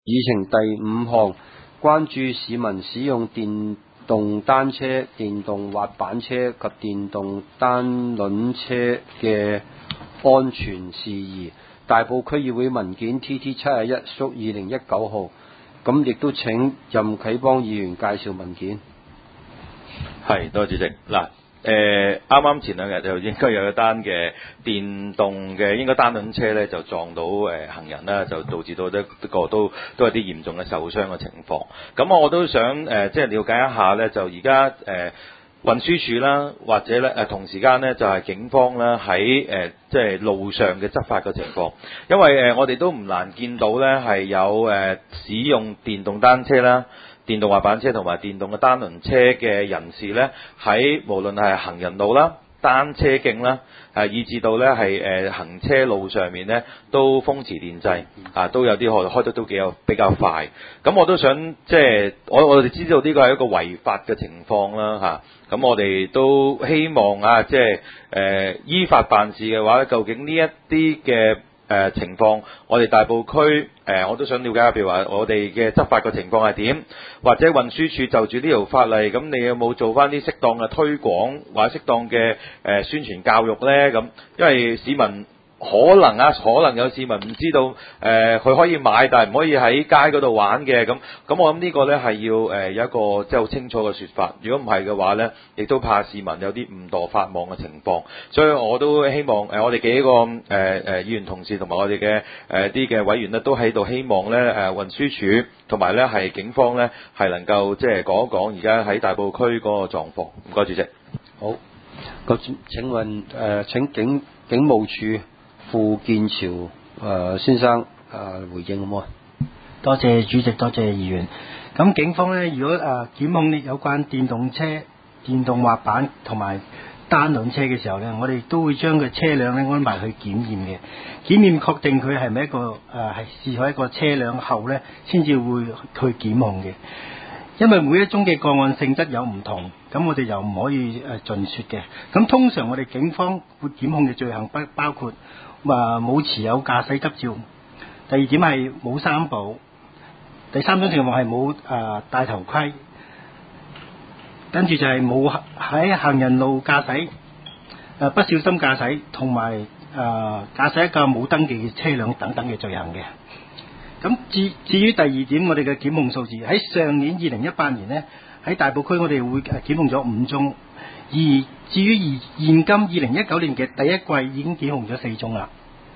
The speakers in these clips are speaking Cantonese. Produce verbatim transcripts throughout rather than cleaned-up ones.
議程第五項，關注市民使用電動單車、電動滑板車及電動單輪車嘅安全事宜。大埔區議會文件 T T 七一屬二零一九號。咁亦都請任啟邦議員介紹文件。 係，多謝主席。嗱，誒啱啱前兩日就應該有一單嘅電動嘅應該單輪車咧，就撞到誒、呃、行人啦，就導致到一個都都有啲嚴重嘅受傷嘅情況。咁我都想誒、呃、即係了解一下咧，就而家誒運輸署啦，或者咧誒、呃、同時間咧就係、是、警方啦喺誒即係路上嘅執法嘅情況。因為誒、呃、我哋都唔難見到咧係有誒、呃、使用電動單車啦、電動滑板車同埋電動嘅單輪車嘅人士咧，喺無論係行人路啦、單車徑啦，誒以至到咧係誒行車路上面咧，都風馳電掣啊，都有啲開開得都幾有比較快。咁我都想即係我我哋知道呢個係一個違法嘅情況啦嚇。咁我哋都希望啊，即係誒依法辦事嘅話，究竟呢一啲嘅誒、呃、情況，我哋大埔區誒、呃，我都想了解下，譬如話我哋嘅執法嘅情況係點，或者運輸署就住呢條法例，咁你有冇做翻啲適當嘅推廣或者適當嘅誒、呃、宣傳教育呢？咁因為市民可能啊，可能有市民唔知道誒，佢、呃、可以買，但係唔可以喺街嗰度玩嘅。咁咁我諗呢個呢係要誒、呃、有一個即係好清楚嘅説法。如果唔係嘅話呢，亦都怕市民有啲誤墮法網嘅情況。所以我都希望誒、呃、我哋幾個誒誒、呃、議員同事同埋我哋嘅誒啲嘅委員呢，都喺度希望呢誒、呃、運輸署同埋呢係警方呢係能夠即係講一講而家喺大埔區嗰個狀況。唔該，主席。 好，咁請問誒、呃、請警警務處傅建朝誒、呃、先生誒、呃、回應好唔好啊？ 多謝主席，多謝議員。咁警方咧，如果誒、呃、檢控有關電動車、電動滑板同埋單輪車嘅時候咧，我哋都會將個車輛咧安排去檢驗嘅。檢驗確定佢係咪一個誒係視為一個車輛後咧，先至會去檢控嘅。因為每一宗嘅個案性質有唔同，咁我哋又唔可以誒盡説嘅。咁通常我哋警方會檢控嘅罪行不包括話冇持有駕駛執照，第二點係冇三寶，第三種情況係冇誒戴頭盔，跟住就係冇喺行人路駕駛，誒、呃、不小心駕駛，同埋誒駕駛一架冇登記嘅車輛等等嘅罪行嘅。咁至至於第二點，我哋嘅檢控數字喺上年二零一八年呢，喺大埔區我哋會誒檢控咗五宗，而至於而現今二零一九年嘅第一季已經檢控咗四宗啦。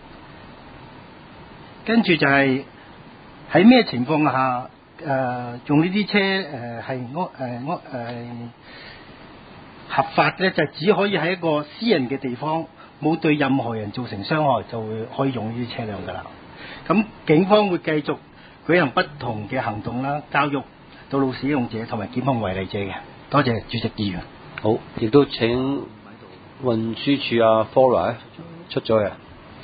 跟住就係喺咩情況下誒、呃、用呢啲車誒係安誒安誒合法咧？就只可以喺一個私人嘅地方，冇對任何人造成傷害，就會可以用呢啲車輛噶啦。咁警方會繼續舉行不同嘅行動啦，教育道路使用者同埋檢控違例者嘅。多謝主席議員。 好，亦都請運輸署阿 Flora 出咗啊。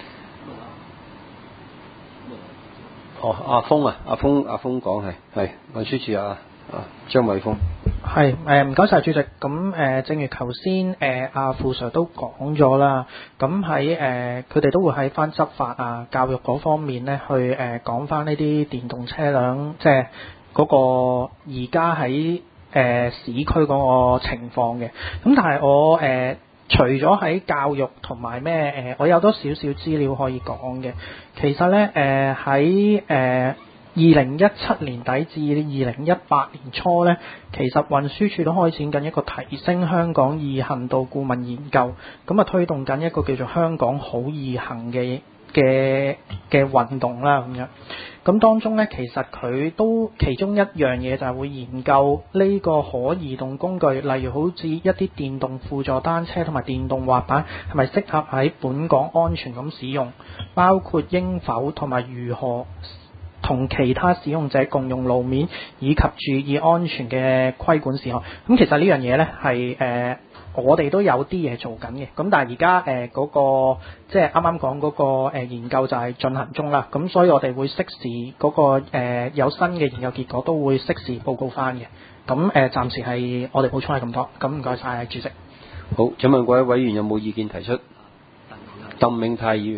哦，阿峰啊，阿峰阿峰講係係運輸署啊啊張偉峰。 係誒唔該晒主席。咁誒、呃、正如頭先誒阿傅 Sir 都講咗啦，咁喺誒佢哋都會喺翻執法啊教育嗰方面咧去誒講翻呢啲電動車輛，即係嗰個而家喺誒市區嗰個情況嘅。咁但係我誒、呃、除咗喺教育同埋咩誒，我有多少少資料可以講嘅。其實咧誒喺誒二零一七年底至二零一八年初咧，其實運輸署都開展緊一個提升香港易行度顧問研究，咁啊推動緊一個叫做香港好易行嘅嘅嘅運動啦咁樣。咁當中咧，其實佢都其中一樣嘢就係會研究呢個可移動工具，例如好似一啲電動輔助單車同埋電動滑板，係咪適合喺本港安全咁使用，包括應否同埋如何同其他使用者共用路面，以及注意安全嘅規管事項。咁其實呢樣嘢呢係誒我哋都有啲嘢做緊嘅。咁但係而家誒嗰個即係啱啱講嗰個、呃、研究就係進行中啦。咁所以我哋會適時嗰、嗰個、呃、有新嘅研究結果都會適時報告翻嘅。咁誒、呃、暫時係我哋補充係咁多。咁唔該晒主席。 好，請問各位委員有冇意見提出？鄧永泰議員。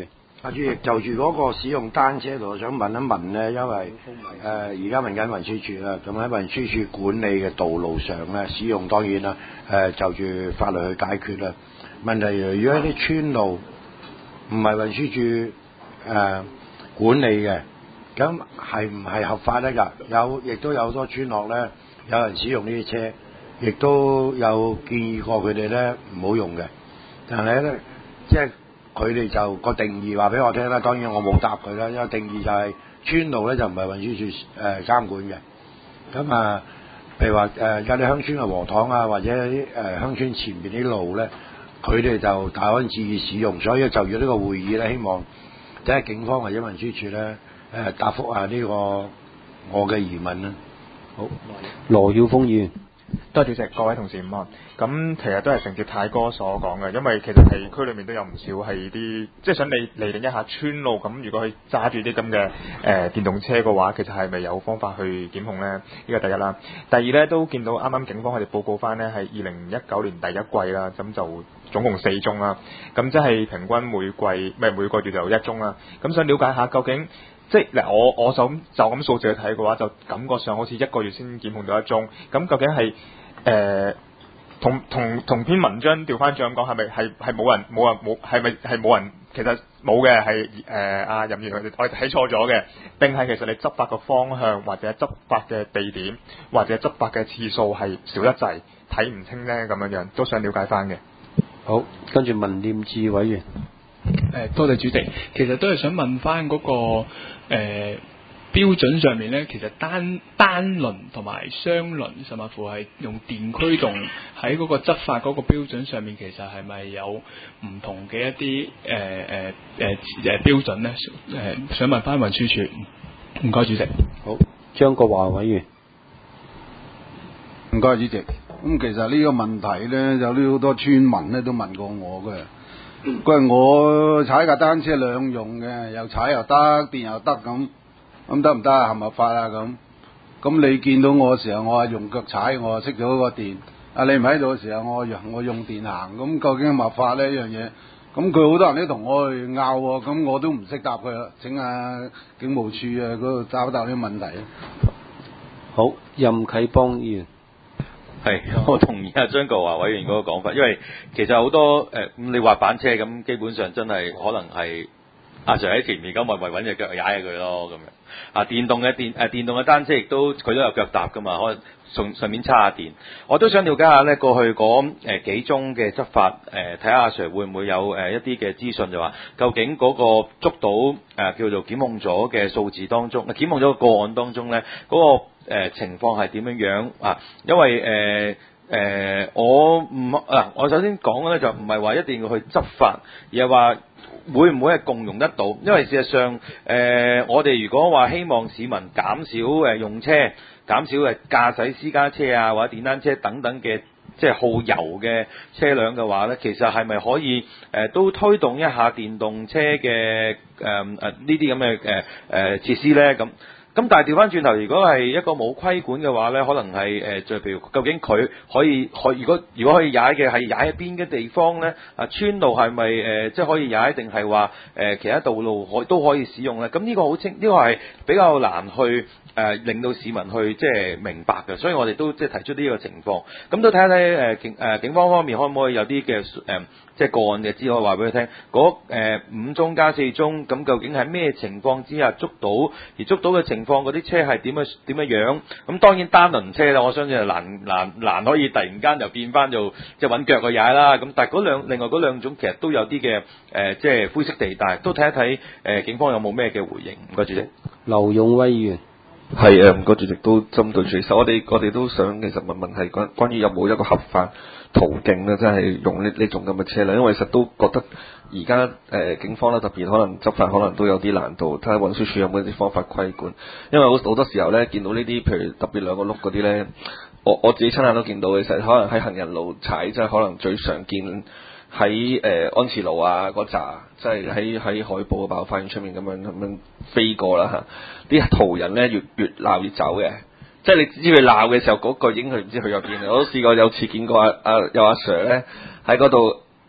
阿主席，就住嗰個使用單車度，我想問一問咧，因為誒而家問緊運輸署啦，咁喺運輸署管理嘅道路上咧，使用當然啦，誒、呃、就住法律去解決啦。問題如果啲村路唔係運輸署誒、呃、管理嘅，咁係唔係合法咧？㗎有，亦都有好多村落咧，有人使用呢啲車，亦都有建議過佢哋咧唔好用嘅，但係咧即係。佢哋就個定義話俾我聽啦，當然我冇答佢啦，因為定義就係村路咧就唔係運輸署誒監管嘅。咁啊，譬如話誒有啲鄉村嘅禾塘啊，或者啲誒鄉村前邊啲路咧，佢哋就大安旨意使用，所以就住呢個會議咧，希望即係警方或者運輸署咧誒答覆下呢個我嘅疑問啦。好， 羅耀峰議員。 多謝主席，各位同事午安。咁其實都係承接太哥所講嘅，因為其實係區裏面都有唔少係啲，即係想你釐定一下村路。咁如果佢揸住啲咁嘅誒電動車嘅話，其實係咪有方法去檢控呢？呢個第一啦。第二呢，都見到啱啱警方佢哋報告翻呢，係二零一九年第一季啦，咁就總共四宗啦。咁即係平均每季咩每個月就一宗啦。咁想了解下究竟。即係嗱，我我想就咁數字去睇嘅話，就感覺上好似一個月先檢控到一宗。咁究竟係誒、呃、同同同篇文章調翻轉咁講，係咪係係冇人冇人冇係咪係冇人？其實冇嘅係誒阿任員佢哋我哋睇錯咗嘅，定係其實你執法嘅方向或者執法嘅地點或者執法嘅次數係少一滯，睇唔清咧咁樣樣，都想了解翻嘅。 好，跟住文念智委員。 誒多謝主席，其實都係想問翻嗰、那個誒、呃、標準上面咧，其實單單輪同埋雙輪，甚至乎係用電驅動喺嗰個執法嗰個標準上面，其實係咪有唔同嘅一啲誒誒誒誒標準咧？誒、呃、想問翻運輸署，唔該主席。 好，張國華委員。 唔該主席。咁其實呢個問題咧，有啲好多村民咧都問過我嘅。佢話我踩架單車兩用嘅，又踩又得，電又得咁，咁得唔得啊？合唔合法啊？咁，咁你見到我嘅時候，我係用腳踩，我係熄咗個電。啊，你唔喺度嘅時候，我用我用電行，咁究竟合法呢？呢樣嘢？咁佢好多人都同我去拗喎，咁我都唔識答佢啦。請下警務處啊嗰度答一答呢個問題啊。 好，任啟邦議員。 係，我同意阿張國華委員嗰個講法，因為其實好多誒，咁、呃、你滑板車咁，基本上真係可能係阿 Sir 喺前面咁，咪咪揾隻腳踩下佢咯咁樣。啊，電動嘅電誒、呃、電動嘅單車亦都佢都有腳踏噶嘛，可能順順便叉下電。我都想了解下咧，過去嗰誒、呃、幾宗嘅執法誒，睇下阿 Sir 會唔會有誒、呃、一啲嘅資訊，就話究竟嗰個捉到誒、呃、叫做檢控咗嘅數字當中，檢控咗個個案當中咧嗰、那個。誒、呃、情況係點樣樣啊？因為誒誒、呃呃，我唔嗱，我首先講咧就唔係話一定要去執法，而係話會唔會係共用得到？因為事實上誒、呃，我哋如果話希望市民減少誒用車，減少誒駕駛私家車啊或者電單車等等嘅即係耗油嘅車輛嘅話咧，其實係咪可以誒、呃、都推動一下電動車嘅誒誒呢啲咁嘅誒誒設施咧咁？咁但係調翻轉頭，如果係一個冇規管嘅話咧，可能係誒，就、呃、譬如究竟佢可以可如果如果可以踩嘅係踩喺邊嘅地方咧？啊，村路係咪誒即係可以踩，定係話誒其他道路可都可以使用咧？咁呢個好清，呢、呢個係比較難去誒、呃、令到市民去即係明白嘅，所以我哋都即係提出呢個情況。咁都睇睇誒警誒警方方面可唔可以有啲嘅誒即係個案嘅資料話俾佢聽，嗰、呃、五宗加四宗，咁究竟係咩情況之下捉到？而捉到嘅情況嗰啲車係點樣點樣樣？咁當然單輪車啦，我相信係難難難可以突然間就變翻做即係揾腳去踩啦。咁但係嗰兩另外嗰兩種其實都有啲嘅誒即係灰色地帶，都睇一睇誒、呃、警方有冇咩嘅回應。唔該主席。 劉勇威議員。 係誒，唔該主席都針對住，其實我哋我哋都想其實問問係關關於有冇一個合法途徑咧，即係用呢呢種咁嘅車輛，因為其實都覺得而家誒警方咧特別可能執法可能都有啲難度，睇下運輸署有冇一啲方法規管，因為好好多時候咧見到呢啲譬如特別兩個轆嗰啲咧，我我自己親眼都見到嘅，其實可能喺行人路踩，即係可能最常見。喺誒、呃、安慈路啊嗰扎，即係喺喺海埗嘅爆發現出面咁樣咁樣飛過啦嚇，啲途人咧越越鬧越走嘅，即係你知佢鬧嘅時候，嗰、那個已經佢唔知去咗邊。我都試過有次見過阿阿有阿 Sir 咧喺嗰度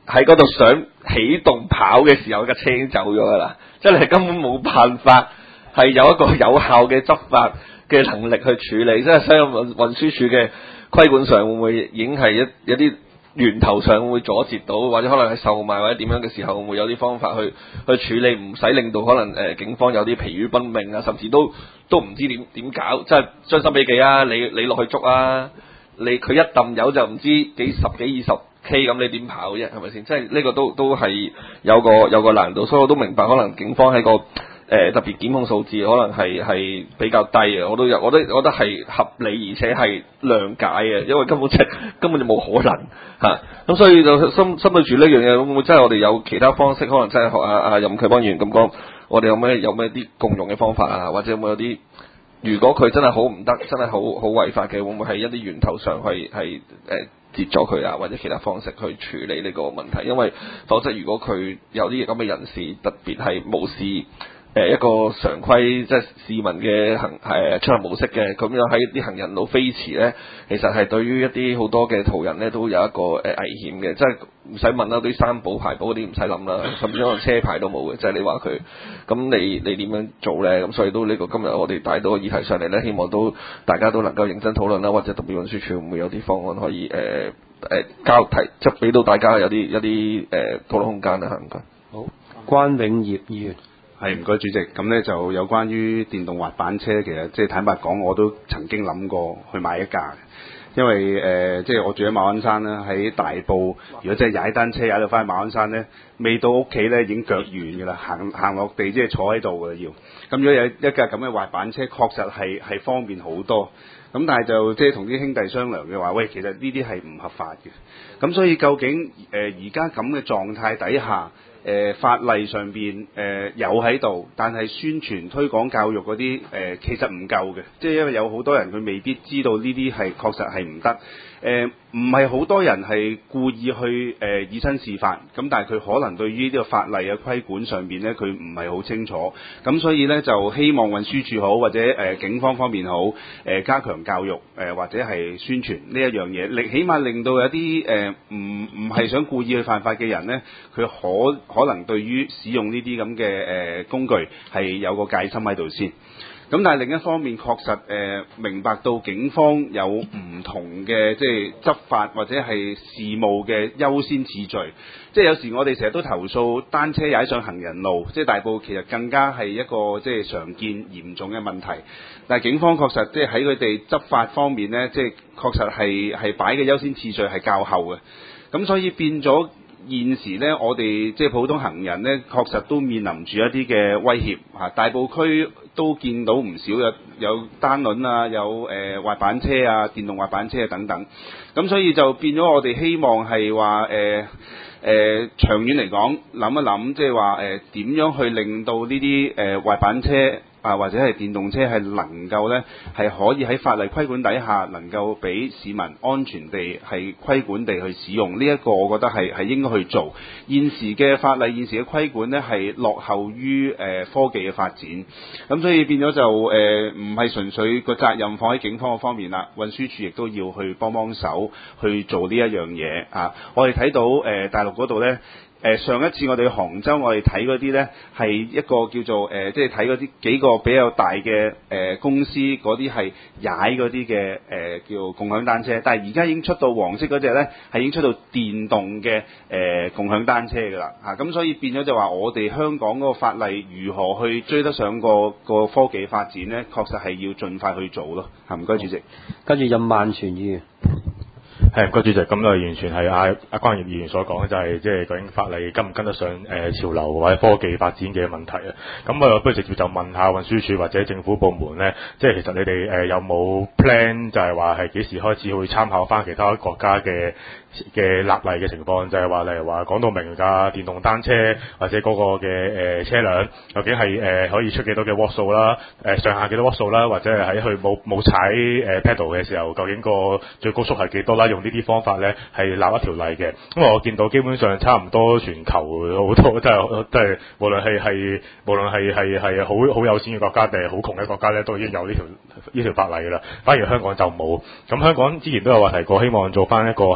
喺嗰度想起動跑嘅時候，架車已經走咗㗎啦，即係你根本冇辦法係有一個有效嘅執法嘅能力去處理，即係所以運運輸署嘅規管上會唔會已經係一有啲源頭上會唔會阻截到，或者可能係售賣或者點樣嘅時候，會唔會有啲方法去去處理，唔使令到可能誒、呃、警方有啲疲於奔命啊，甚至都都唔知點點搞，即係將心比己啊！你你落去捉啊！你佢一揼油就唔知幾十幾二十 K 咁，你點跑啫？係咪先？即係呢個都都係有個有個難度，所以我都明白可能警方喺個誒、呃、特別檢控數字可能係係比較低嘅，我都有我都覺得係合理而且係諒解嘅，因為根本即係根本就冇可能嚇。咁、啊、所以就心心對住呢樣嘢，會唔會真係我哋有其他方式？可能真係學阿阿任啟邦議員咁講，我哋有咩有咩啲共用嘅方法啊？或者有冇有啲？如果佢真係好唔得，真係好好違法嘅，會唔會喺一啲源頭上係係誒截咗佢啊，或者其他方式去處理呢個問題？因為否則如果佢有啲咁嘅人士，特別係無視誒一個常規即係市民嘅行誒出行模式嘅，咁樣喺啲行人路飛馳咧，其實係對於一啲好多嘅途人咧都有一個誒危險嘅，即係唔使問啦，啲三寶牌寶嗰啲唔使諗啦，甚至可能車牌都冇嘅，即係你話佢，咁你你點樣做咧？咁所以都呢個今日我哋帶到個議題上嚟咧，希望都大家都能夠認真討論啦，或者特別運輸署會唔會有啲方案可以誒誒、呃、交提，即係俾到大家有啲一啲誒、呃、討論空間啦嚇，唔該。 好，關永業議員。 係唔該主席，咁呢就有關於電動滑板車，其實即係坦白講，我都曾經諗過去買一架，因為誒、呃、即係我住喺馬鞍山啦，喺大埔，如果真係踩單車踩到翻去馬鞍山呢，未到屋企呢已經腳軟㗎啦，行行落地即係坐喺度㗎啦要。咁如果有一架咁嘅滑板車，確實係係方便好多。咁但係就即係同啲兄弟商量嘅話，喂，其實呢啲係唔合法嘅。咁所以究竟誒而家咁嘅狀態底下，誒、呃、法例上邊誒、呃、有喺度，但係宣傳推廣教育嗰啲誒其實唔夠嘅，即係因為有好多人佢未必知道呢啲係確實係唔得。誒唔係好多人係故意去誒、呃、以身試法，咁但係佢可能對於呢個法例嘅規管上邊呢，佢唔係好清楚，咁所以呢，就希望運輸署好或者誒、呃、警方方面好誒、呃、加強教育誒、呃、或者係宣傳呢一樣嘢，令起碼令到有啲誒唔唔係想故意去犯法嘅人呢，佢可可能對於使用呢啲咁嘅誒工具係有個戒心喺度先。咁但係另一方面，確實誒、呃、明白到警方有唔同嘅即係執法或者係事務嘅優先次序。即係有時我哋成日都投訴單車踩上行人路，即係大埔其實更加係一個即係常見嚴重嘅問題。但係警方確實即係喺佢哋執法方面呢，即係確實係係擺嘅優先次序係較後嘅。咁所以變咗現時呢，我哋即係普通行人呢，確實都面臨住一啲嘅威脅嚇。大埔區都見到唔少有有單輪啊，有誒、呃、滑板車啊、電動滑板車啊等等。咁所以就變咗我哋希望係話誒誒長遠嚟講諗一諗，即係話誒點樣去令到呢啲誒滑板車啊或者係電動車係能夠呢係可以喺法例規管底下能夠俾市民安全地係規管地去使用，呢一個我覺得係係應該去做。現時嘅法例、現時嘅規管呢係落後於誒、呃、科技嘅發展，咁所以變咗就誒唔係純粹個責任放喺警方嘅方面啦，運輸署亦都要去幫幫手去做呢一樣嘢啊！我哋睇到誒、呃、大陸嗰度呢。誒上一次我哋去杭州，我哋睇嗰啲呢係一個叫做誒、呃，即係睇嗰啲幾個比較大嘅誒、呃、公司嗰啲係踩嗰啲嘅誒叫共享單車，但係而家已經出到黃色嗰隻呢，係已經出到電動嘅誒、呃、共享單車㗎啦嚇，咁、啊、所以變咗就話我哋香港嗰個法例如何去追得上個個科技發展呢？確實係要盡快去做咯嚇。唔該主席， 跟住任萬全議員。 係，個主席咁就完全係阿阿關業議員所講，就係即係究竟法例跟唔跟得上誒、呃、潮流或者科技發展嘅問題啊。咁啊，不如直接就問下運輸署或者政府部門咧，即係其實你哋誒、呃、有冇 plan 就係話係幾時開始會參考翻其他國家嘅嘅立例嘅情況，就係、是、話例如話講到明㗎電動單車或者嗰個嘅誒、呃、車輛究竟係誒、呃、可以出幾多嘅瓦數啦，誒、呃、上下幾多瓦數啦，或者係喺佢冇冇踩誒 pedal 嘅時候，究竟個最高速係幾多啦？用呢啲方法咧係立一條例嘅。因為我見到基本上差唔多全球好多都係都係無論係係無論係係係好好有錢嘅國家定係好窮嘅國家咧，都已經有呢條呢條法例㗎啦。反而香港就冇。咁香港之前都有話提過，希望做翻一個係係。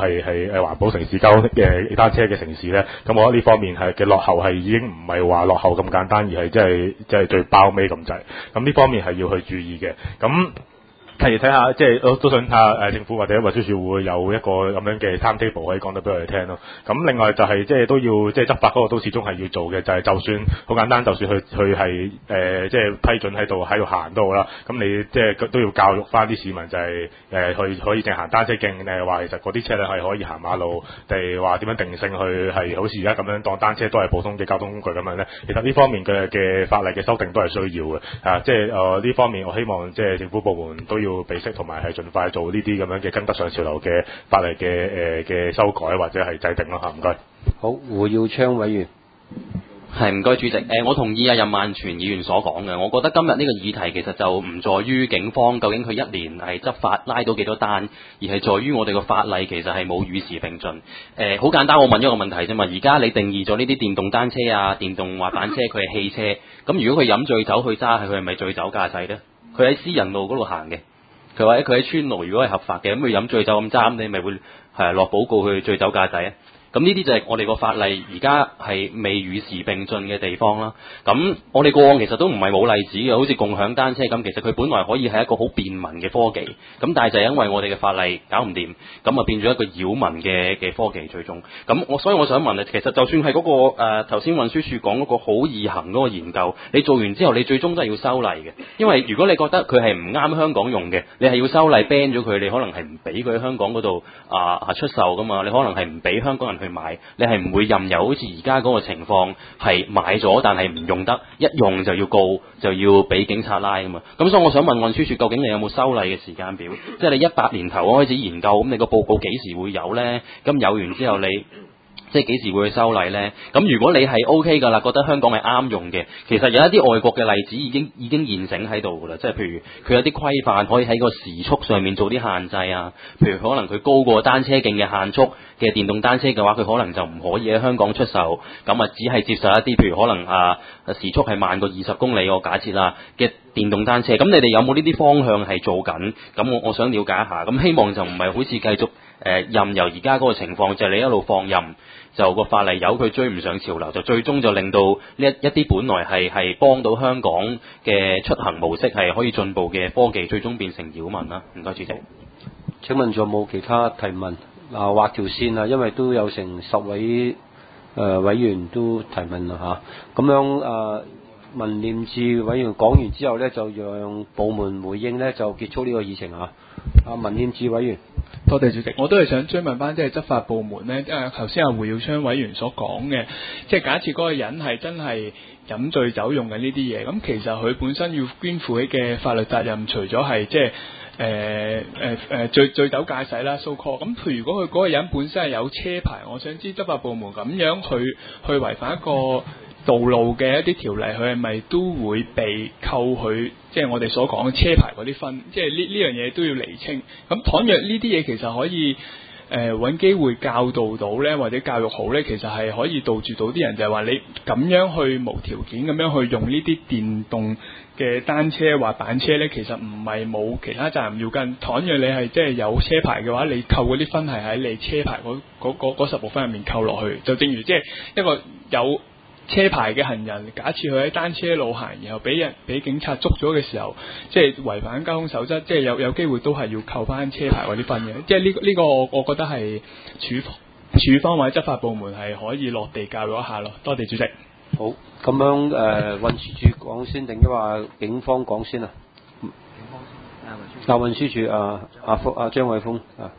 誒環保城市交嘅單車嘅城市咧，咁我覺得呢方面係嘅落後係已經唔係話落後咁簡單，而係即係即係最包尾咁滯。咁呢方面係要去注意嘅。咁譬如睇下，即係我都想睇下誒政府或者運輸署會有一個咁樣嘅 timetable 可以講得俾我哋聽咯。咁另外就係、是、即係都要即係執法嗰個都始終係要做嘅，就係、是、就算好簡單，就算佢佢係誒即係批准喺度喺度行都好啦。咁你即係都要教育翻啲市民、就是，就係誒去可以淨行單車徑，誒話其實嗰啲車輛係可以行馬路，定係話點樣定性去係好似而家咁樣當單車都係普通嘅交通工具咁樣咧。其實呢方面嘅嘅法例嘅修訂都係需要嘅。啊，即係誒呢方面我希望即係政府部門都要備悉，同埋係盡快做呢啲咁樣嘅跟得上潮流嘅法例嘅誒嘅修改或者係制定咯嚇，唔該。 好，胡耀昌委員。 係，唔該主席。誒、呃，我同意啊任萬全議員所講嘅。我覺得今日呢個議題其實就唔在於警方究竟佢一年係執法拉到幾多單，而係在於我哋個法例其實係冇與時並進。誒、呃，好簡單，我問咗個問題啫嘛。而家你定義咗呢啲電動單車啊、電動滑板車，佢係汽車。咁如果佢飲醉酒去揸，係佢係咪醉酒駕駛呢？佢喺私人路嗰度行嘅。佢或者佢喺村路，如果係合法嘅，咁佢飲醉酒咁揸，咁你咪會係落報告佢醉酒駕駛啊？咁呢啲就係我哋個法例而家係未與時並進嘅地方啦。咁我哋過往其實都唔係冇例子嘅，好似共享單車咁，其實佢本來可以係一個好便民嘅科技，咁但係就係因為我哋嘅法例搞唔掂，咁啊變咗一個擾民嘅嘅科技最終。咁我所以我想問啊，其實就算係嗰、那個誒頭先運輸署講嗰個好易行嗰個研究，你做完之後，你最終都係要修例嘅，因為如果你覺得佢係唔啱香港用嘅，你係要修例 ban 咗佢，你可能係唔俾佢喺香港嗰度啊啊出售噶嘛，你可能係唔俾香港人去買，你係唔會任由好似而家嗰個情況係買咗但係唔用得，一用就要告，就要俾警察拉噶嘛。咁所以我想問運輸署，究竟你有冇修例嘅時間表？即係你一百年頭開始研究，咁你個報告幾時會有呢？咁有完之後你即係幾時會去修例呢？咁如果你係 O K 㗎啦，覺得香港係啱用嘅，其實有一啲外國嘅例子已經已經現成喺度㗎啦。即係譬如佢有啲規範可以喺個時速上面做啲限制啊。譬如可能佢高過單車徑嘅限速嘅電動單車嘅話，佢可能就唔可以喺香港出售。咁啊，只係接受一啲譬如可能啊時速係慢過二十公里，我假設啦嘅電動單車。咁你哋有冇呢啲方向係做緊？咁我我想了解一下。咁希望就唔係好似繼續誒、呃、任由而家嗰個情況，就係、是、你一路放任。就個法例由佢追唔上潮流，就最終就令到呢一一啲本來係係幫到香港嘅出行模式係可以進步嘅科技，最終變成擾民啦。唔該，主席。 請問仲有冇其他提問？嗱、啊，畫條線啊，因為都有成十位誒、呃、委員都提問啦嚇。咁、啊、樣誒、呃，文念智委員講完之後呢，就讓部門回應呢，就結束呢個議程啊。啊，文念智委員。 多謝主席，我都係想追問翻即係執法部門呢。誒頭先阿胡耀昌委員所講嘅，即係假設嗰個人係真係飲醉酒用緊呢啲嘢，咁其實佢本身要肩負起嘅法律責任，除咗係即係誒誒誒醉醉酒駕駛啦 so call，咁佢如果佢嗰個人本身係有車牌，我想知執法部門咁樣去去違反一個道路嘅一啲條例，佢係咪都會被扣佢，即係我哋所講嘅車牌嗰啲分？即係呢呢樣嘢都要釐清。咁倘若呢啲嘢其實可以誒揾機會教導到呢，或者教育好呢，其實係可以杜絕到啲人就係話你咁樣去無條件咁樣去用呢啲電動嘅單車滑板車呢，其實唔係冇其他責任要跟。倘若你係即係有車牌嘅話，你扣嗰啲分係喺你車牌嗰嗰嗰嗰十部分入面扣落去。就正如即係一個有車牌嘅行人，假設佢喺單車路行，然後俾人俾警察捉咗嘅時候，即係違反交通守則，即係有有機會都係要扣翻車牌嗰啲分嘅。即係呢個呢個，我我覺得係處處方或者執法部門係可以落地教育一下咯。多謝主席。 好，咁樣誒、呃、運輸署講先定抑或警方講先啊？警方先。啊，運輸署啊啊福啊張偉峰啊。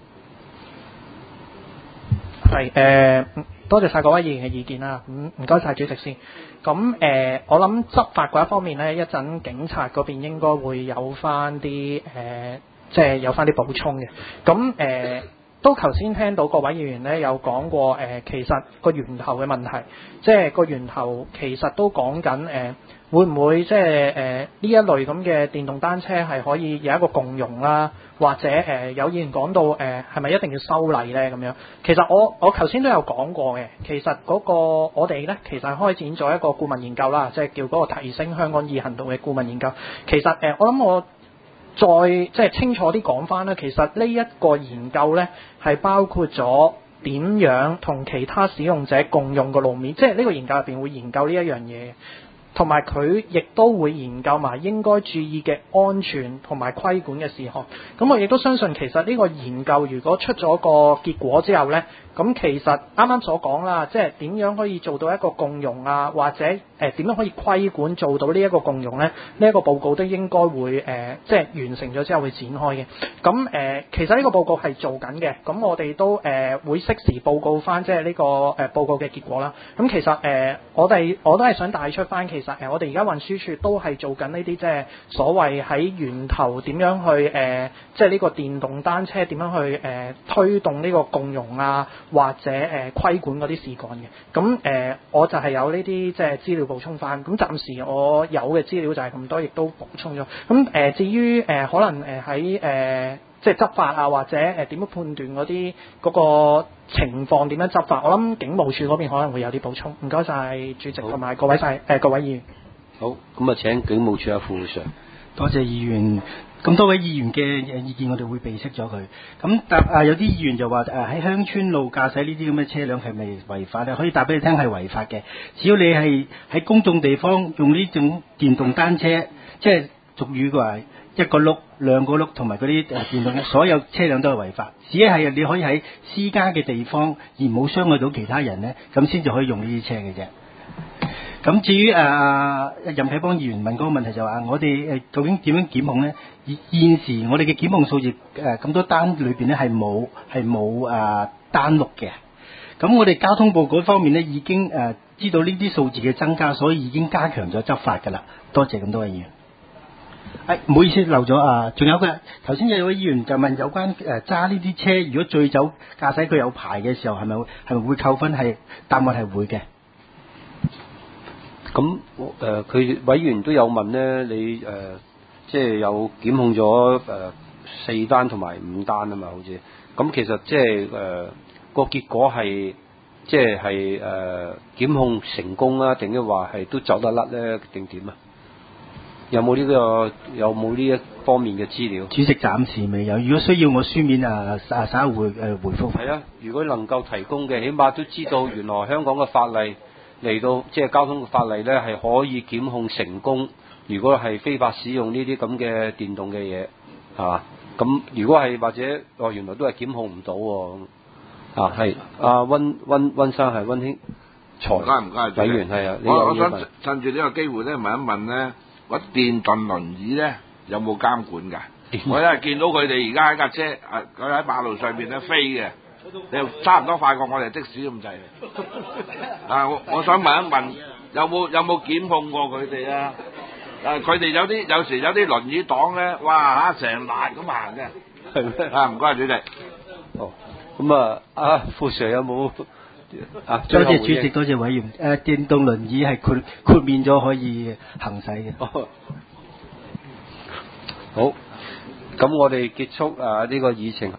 係誒。呃多謝晒各位議員嘅意見啦，咁唔該晒主席先。咁誒、呃，我諗執法嗰一方面呢，一陣警察嗰邊應該會有翻啲誒，即係有翻啲補充嘅。咁誒、呃，都頭先聽到各位議員呢有講過誒、呃，其實個源頭嘅問題，即係個源頭其實都講緊誒，會唔會即係誒呢一類咁嘅電動單車係可以有一個共用啦？或者誒、呃、有議員講到誒係咪一定要修例呢？咁樣，其實我我頭先都有講過嘅，其實嗰個我哋呢，其實係開展咗一個顧問研究啦，即係叫嗰個提升香港易行度嘅顧問研究。其實誒、呃、我諗我再即係清楚啲講翻啦，其實呢一個研究呢，係包括咗點樣同其他使用者共用個路面，即係呢個研究入邊會研究呢一樣嘢。同埋佢亦都會研究埋應該注意嘅安全同埋規管嘅事項。咁我亦都相信其實呢個研究如果出咗個結果之後呢，咁其實啱啱所講啦，即係點樣可以做到一個共融啊，或者誒點、呃、樣可以規管做到呢一個共融呢？呢、這、一個報告都應該會誒、呃、即係完成咗之後會展開嘅。咁誒、呃、其實呢個報告係做緊嘅，咁我哋都誒、呃、會適時報告翻即係呢、這個誒、呃、報告嘅結果啦。咁其實誒、呃、我哋我都係想帶出翻，其實誒我哋而家運輸署都係做緊呢啲即係所謂喺源頭點樣去誒、呃、即係呢個電動單車點樣去誒、呃、推動呢個共融啊，或者誒、呃、規管嗰啲事幹嘅。咁誒、呃、我就係有呢啲即係資料補充翻。咁暫時我有嘅資料就係咁多，亦都補充咗。咁誒、呃、至於誒、呃、可能誒喺誒即係執法啊，或者誒點樣判斷嗰啲嗰個情況點樣執法，我諗警務處嗰邊可能會有啲補充。唔該晒主席同埋各位晒誒、呃、各位議員。 好，咁啊請警務處阿副 Sir。 多謝議員。咁多位議員嘅意見，我哋會備悉咗佢。咁答啊，有啲議員就話誒喺鄉村路駕駛呢啲咁嘅車輛係咪違法咧？可以答俾你聽係違法嘅。只要你係喺公眾地方用呢種電動單車，即係俗語嘅話一個轆、兩個轆同埋嗰啲誒電動，所有車輛都係違法。只係你可以喺私家嘅地方而冇傷害到其他人咧，咁先至可以用呢啲車嘅啫。咁至於誒、呃、任啟邦議員問嗰個問題就話，我哋誒究竟點樣檢控咧？現時我哋嘅檢控數字誒咁多單裏邊咧係冇係冇誒單錄嘅。咁我哋交通部嗰方面咧已經誒、呃、知道呢啲數字嘅增加，所以已經加強咗執法㗎啦。多謝咁多位議員。誒、哎、唔好意思漏咗啊！仲有嘅頭先有位議員就問有關誒揸呢啲車，如果醉酒駕駛佢有牌嘅時候係咪係咪會扣分？係答案係會嘅。 咁誒佢委員都有問咧，你誒、呃、即係有檢控咗誒、呃、四單同埋五單啊嘛，好似咁其實即係誒個結果係即係係誒檢控成功啊，定係話係都走得甩咧，定點啊？有冇呢、這個有冇呢一方面嘅資料？ 主席暫時未有，如果需要我書面啊啊稍後會誒回覆。 係啊，如果能夠提供嘅，起碼都知道原來香港嘅法例。嚟到即係交通嘅法例咧，係可以檢控成功。如果係非法使用呢啲咁嘅電動嘅嘢，係嘛？咁如果係或者哦，原來都係檢控唔到喎。啊，係阿温温温生係温興財唔該唔該， 委員係啊。 我我想趁住呢個機會咧問一問咧，嗰電動輪椅咧有冇監管㗎？我因為見到佢哋而家喺架車啊，佢喺馬路上邊咧飛嘅。你又差唔多快過我哋的士咁滯啊！我我想問一問，有冇有冇檢控過佢哋啊？誒，佢哋有啲有時有啲輪椅黨咧，哇嚇成欄咁行嘅，係咩？啊，唔該主席。 哦，咁啊，阿副 Sir 有冇啊？ 多謝主席，多謝委員。誒、呃，電動輪椅係豁豁免咗可以行駛嘅。 哦，好，咁我哋結束啊呢、這個議程。